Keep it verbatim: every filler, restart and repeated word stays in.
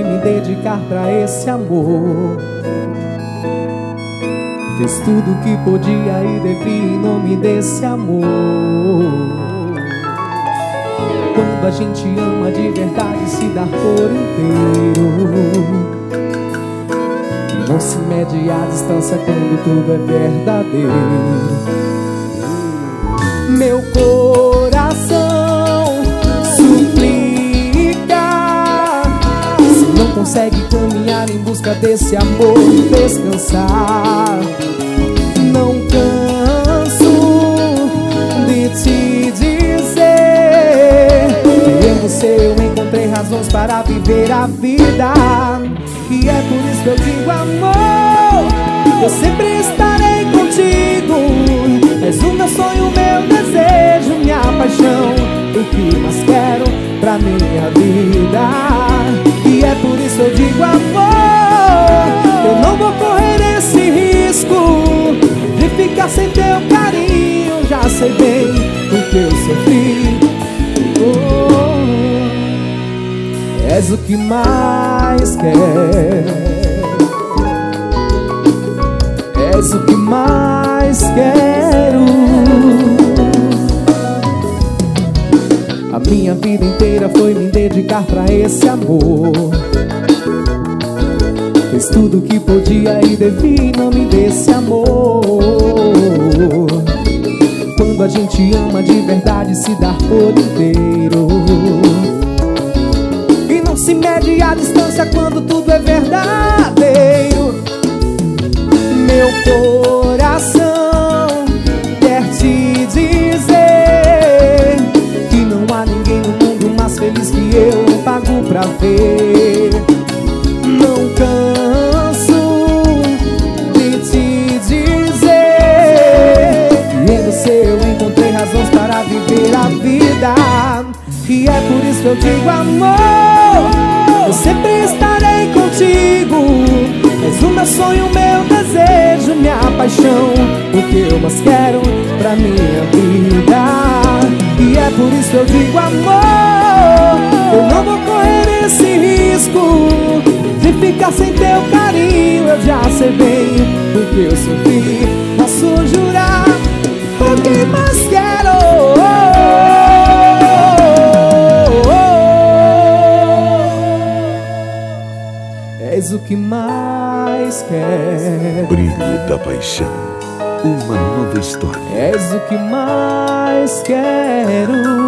foi me dedicar pra esse amor. Fez tudo que podia e devia em nome desse amor. Quando a gente ama de verdade, se dá por inteiro. Não se mede a distância quando tudo é verdadeiro. Meu coração suplica, se não consegue caminhar em busca desse amor e descansar. Não canso de te dizer que em você eu encontrei razões para viver a vida. E é por isso que eu digo, amor, eu sempre estarei contigo. És o meu sonho, meu desejo, minha paixão, o que mais quero pra minha vida. E é por isso que eu digo, amor, eu não vou correr esse risco de ficar sem teu carinho. Já sei bem o que eu sofri. Oh, és o que mais quero, és o que mais quero. A minha vida inteira foi me dedicar pra esse amor. Fez tudo o que podia e devia em nome desse amor. Quando a gente ama de verdade, se dá por inteiro. E não se mede a distância quando tudo é verdadeiro. Meu coração quer te dizer que não há ninguém no mundo mais feliz que eu, pago pra ver. Não canso de te dizer que em você eu encontrei razões para viver a vida. E é por isso que eu digo, amor, eu sempre estarei contigo. És o meu sonho, meu desejo, minha paixão, o que eu mais quero pra minha vida. E é por isso que eu digo, amor, eu não vou correr esse risco de ficar sem teu carinho. Eu já sei bem o que eu sofri. Posso jurar o que mais quero. És o que mais quero. Brilho da paixão, uma nova história. És o que mais quero.